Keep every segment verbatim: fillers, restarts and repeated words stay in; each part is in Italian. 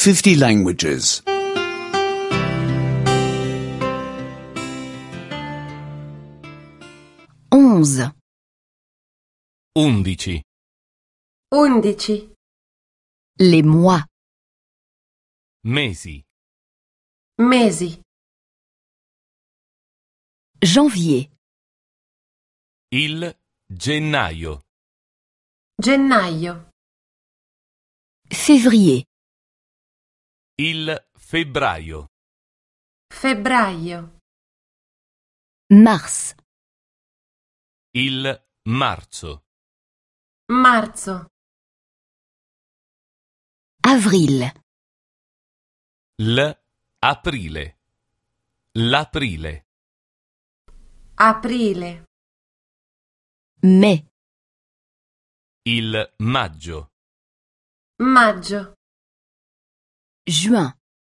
fifty languages. Onze. Undici. Undici. Les mois. Mesi. Mesi. Janvier. Il gennaio. Gennaio. Février. Il febbraio. Febbraio. Mars. Il marzo. Marzo. Avril. L'aprile. L'aprile. Aprile. Mai. Il maggio. Maggio. Juin.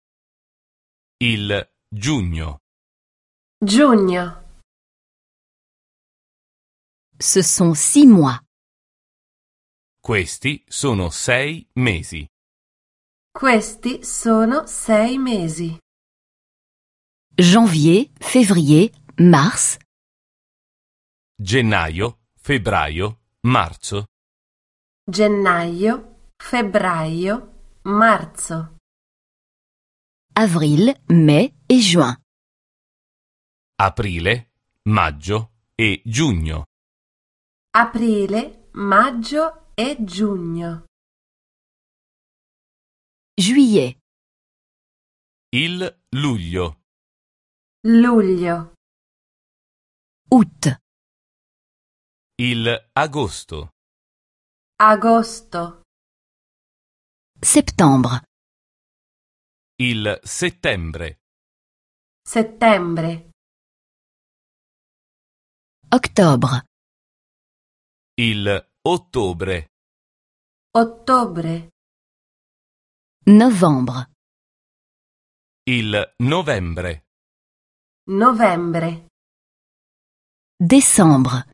Il giugno. Giugno. Ce sont six mois. Questi sono sei mesi. Questi sono sei mesi. Janvier, février, mars, Gennaio, febbraio, marzo. Gennaio, febbraio, marzo. avril, mai et juin. Aprile, maggio e giugno. Aprile, maggio e giugno. Juillet. Il luglio. Luglio. Août. Il agosto. Agosto. Septembre. Il settembre. Settembre. Octobre. Il ottobre. Ottobre. Novembre. Il novembre. Novembre. Décembre.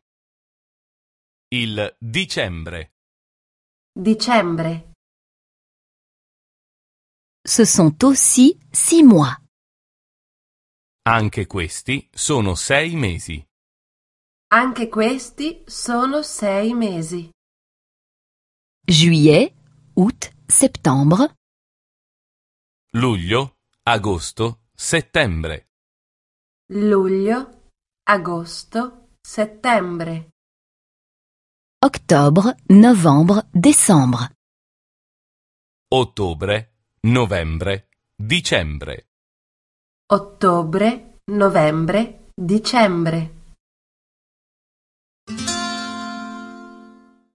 Il dicembre. Dicembre. Ce sont aussi six mois. Anche questi sono sei mesi. Anche questi sono sei mesi. Juillet, août, septembre, Luglio, agosto, settembre. Luglio, agosto, settembre. octobre, novembre, décembre. Ottobre, novembre, dicembre. Ottobre, novembre, dicembre.